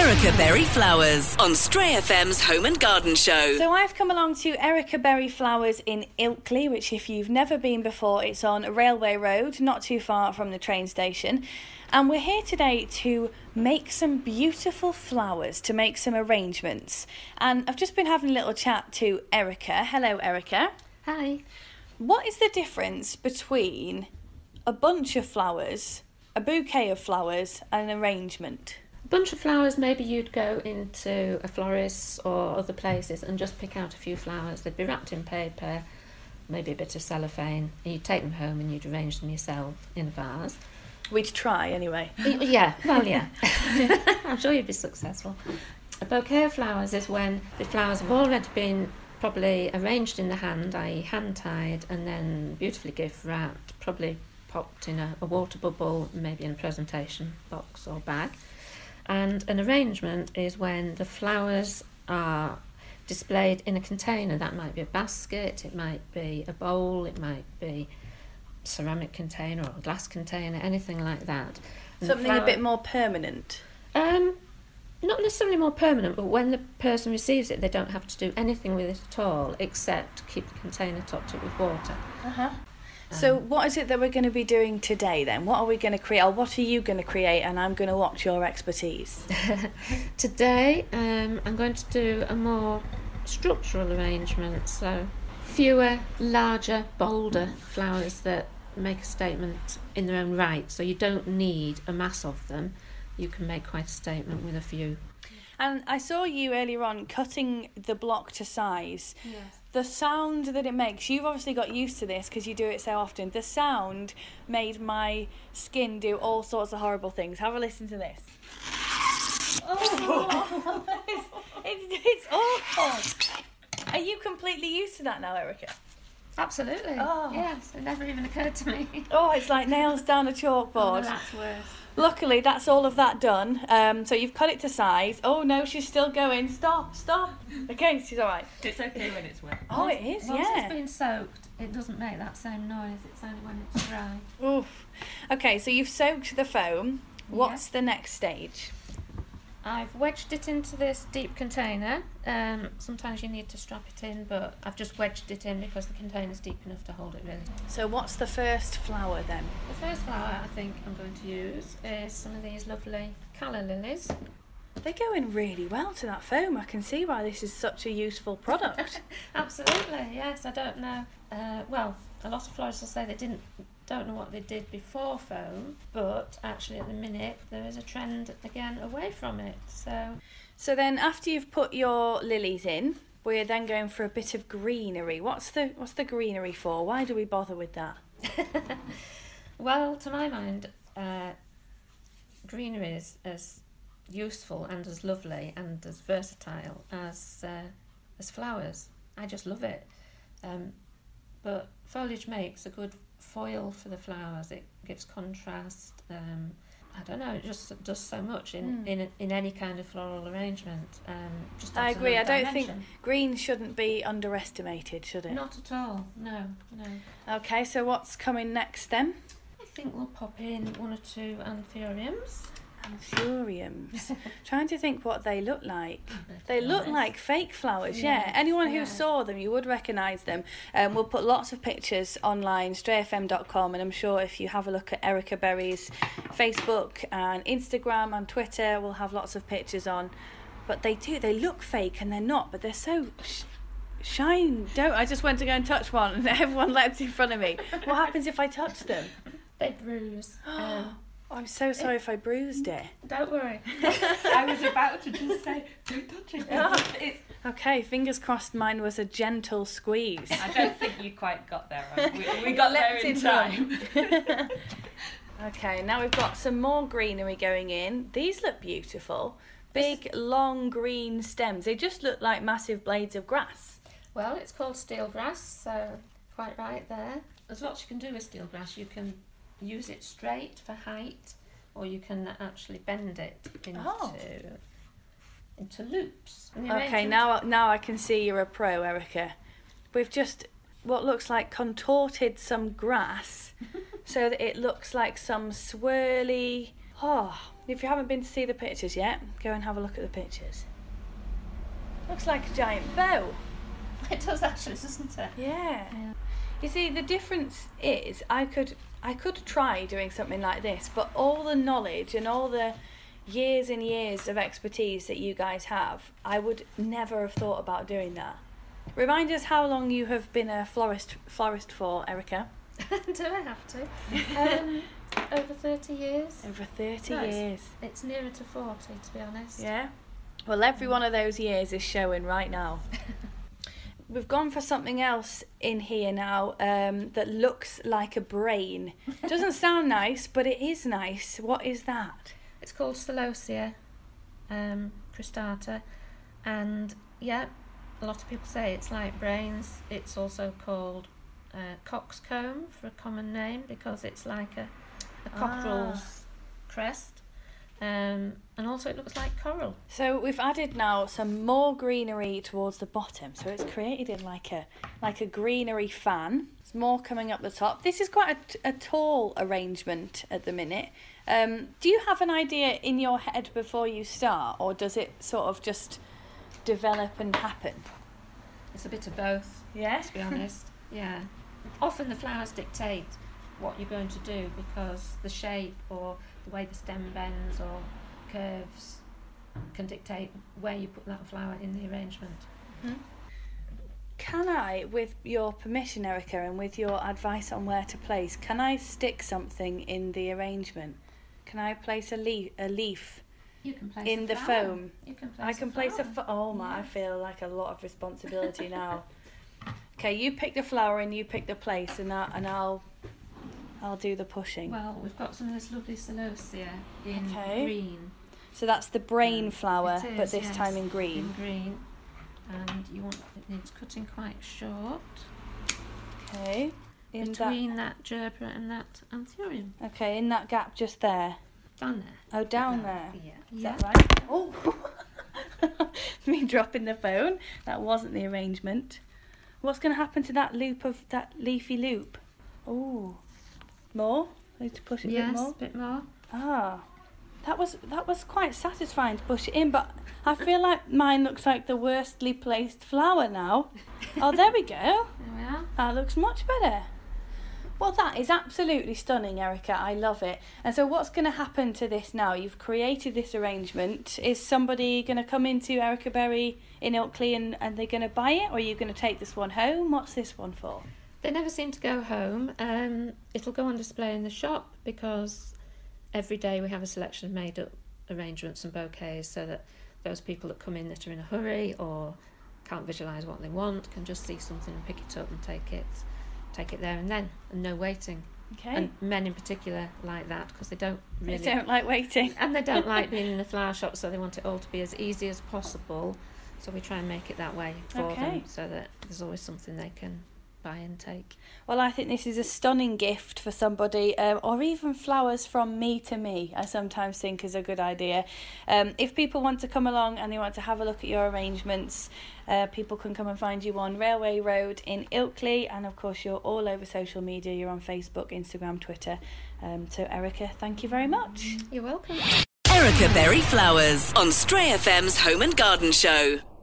Erica Berry Flowers on Stray FM's Home and Garden Show. So I've come along to Erica Berry Flowers in Ilkley, which if you've never been before, it's on Railway Road, not too far from the train station. And we're here today to make some beautiful flowers, to make some arrangements. And I've just been having a little chat to Erica. Hello, Erica. Hi. What is the difference between a bunch of flowers, a bouquet of flowers, and an arrangement? A bunch of flowers, maybe you'd go into a florist or other places and just pick out a few flowers. They'd be wrapped in paper, maybe a bit of cellophane, and you'd take them home and you'd arrange them yourself in a vase. We'd try anyway. Yeah, well, yeah. I'm sure you'd be successful. A bouquet of flowers is when the flowers have already been probably arranged in the hand, i.e. hand-tied, and then beautifully gift-wrapped, probably popped in a water bubble, maybe in a presentation box or bag. And an arrangement is when the flowers are displayed in a container. That might be a basket, it might be a bowl, it might be a ceramic container or a glass container, anything like that. And Something a bit more permanent. Not necessarily more permanent, but when the person receives it, they don't have to do anything with it at all, except keep the container topped up with water. So what is it that we're going to be doing today then? What are we going to create, or what are you going to create, and I'm going to watch your expertise? Today I'm going to do a more structural arrangement, so fewer, larger, bolder flowers that make a statement in their own right, so you don't need a mass of them. You can make quite a statement with a few. And I saw you earlier on cutting the block to size. Yes. The sound that it makes, you've obviously got used to this because you do it so often. The sound made my skin do all sorts of horrible things. Have a listen to this. Oh, it's awful. Are you completely used to that now, Erica? Absolutely. Oh. Yes, it never even occurred to me. Oh, it's like nails down a chalkboard. Oh, no, that's worse. Luckily, that's all of that done. So you've cut it to size. Oh no, she's still going. Stop. Okay, she's all right. It's okay when it's wet. Oh, it is, Once yeah. it's been soaked, it doesn't make that same noise. It's only when it's dry. Oof. Okay, so you've soaked the foam. What's the next stage? I've wedged it into this deep container. Sometimes you need to strap it in, but I've just wedged it in because the container's deep enough to hold it really. So what's the first flower then? The first flower I think I'm going to use is some of these lovely calla lilies. They go in really well to that foam. I can see why this is such a useful product. Absolutely, yes. I don't know. Well, a lot of florists will say they don't know what they did before foam, but actually at the minute there is a trend again away from it. So then after you've put your lilies in, we're then going for a bit of greenery. What's the greenery for? Why do we bother with that? Well, to my mind, greenery is as useful and as lovely and as versatile as flowers. I just love it. But foliage makes a good foil for the flowers. It gives contrast. I don't know, it just does so much in any kind of floral arrangement. Just I adds agree. I another don't think dimension. green shouldn't be underestimated, should it? Not at all, no. Okay, so what's coming next then? I think we'll pop in one or two anthuriums. Anthuriums. Trying to think what they look like. They be look honest. like fake flowers, yeah. Yes, Anyone who yes. saw them, you would recognise them. We'll put lots of pictures online, strayfm.com, and I'm sure if you have a look at Erica Berry's Facebook and Instagram and Twitter, we'll have lots of pictures on. But they look fake and they're not, but they're so shine. I just went to go and touch one and everyone leapt in front of me. What happens if I touch them? They bruise. I'm so sorry if I bruised it. Don't worry. I was about to just say, don't touch it. Okay, fingers crossed mine was a gentle squeeze. I don't think you quite got there. We got there in time. Okay, now we've got some more greenery going in. These look beautiful. Big, long green stems. They just look like massive blades of grass. Well, it's called steel grass, so quite right there. There's lots you can do with steel grass. You can use it straight for height, or you can actually bend it into loops. Okay, now I can see you're a pro, Erica. We've just what looks like contorted some grass so that it looks like some swirly Oh, if you haven't been to see the pictures yet, go and have a look at the pictures. Looks like a giant bow. It does actually, doesn't it? Yeah. Yeah. You see, the difference is I could try doing something like this, but all the knowledge and all the years and years of expertise that you guys have, I would never have thought about doing that. Remind us how long you have been a florist for, Erica. Do I have to? Over 30 years. Over 30 No, years. It's nearer to 40, to be honest. Yeah? Well, every one of those years is showing right now. We've gone for something else in here now that looks like a brain. Doesn't sound nice, but it is nice. What is that? It's called Celosia cristata, and yeah, a lot of people say it's like brains. It's also called coxcomb for a common name because it's like a cockerel's crest, and also it looks like coral. So we've added now some more greenery towards the bottom, so it's created like a greenery fan. There's more coming up the top. This is quite a tall arrangement at the minute. Do you have an idea in your head before you start, or does it sort of just develop and happen? It's a bit of both, Yeah. to be honest. Yeah. Often the flowers dictate what you're going to do because the shape or the way the stem bends or curves can dictate where you put that flower in the arrangement. Mm-hmm. Can I, with your permission, Erica, and with your advice on where to place, can I stick something in the arrangement? Can I place a leaf You can place in a the flower. foam? You can place I can place a flower. oh my, I Yes. feel like a lot of responsibility now. Okay, you pick the flower and you pick the place, and I'll do the pushing. Well, we've got some of this lovely celosia in Okay. green. So that's the brain flower, It but is, this yes, time in green. In green, and it needs cutting quite short Okay. In between that gerbera and that anthurium. Okay, in that gap just there. Down there. Oh, down there. Yeah. Is that right? Oh, me dropping the phone. That wasn't the arrangement. What's going to happen to that loop of that leafy loop? Oh, more? I need to push it a Yes, bit more. a bit more. Ah, that was quite satisfying to push it in, but I feel like mine looks like the worstly placed flower now. Oh, there we go. There we are. That looks much better. Well, that is absolutely stunning, Erica. I love it. And so what's going to happen to this now? You've created this arrangement. Is somebody going to come into Erica Berry in Ilkley and they're going to buy it? Or are you going to take this one home? What's this one for? They never seem to go home. It'll go on display in the shop because every day we have a selection of made-up arrangements and bouquets so that those people that come in that are in a hurry or can't visualise what they want can just see something and pick it up and take it there and then, and no waiting. Okay. And men in particular like that because they don't really... They don't like waiting. And they don't like being in the flower shop, so they want it all to be as easy as possible. So we try and make it that way for them so that there's always something they can buy and take. Well, I think this is a stunning gift for somebody, or even flowers from me to me, I sometimes think is a good idea. If people want to come along and they want to have a look at your arrangements, people can come and find you on Railway Road in Ilkley, and of course you're all over social media. You're on Facebook, Instagram, Twitter. So Erica, thank you very much. You're welcome. Erica Berry Flowers on Stray FM's Home and Garden Show.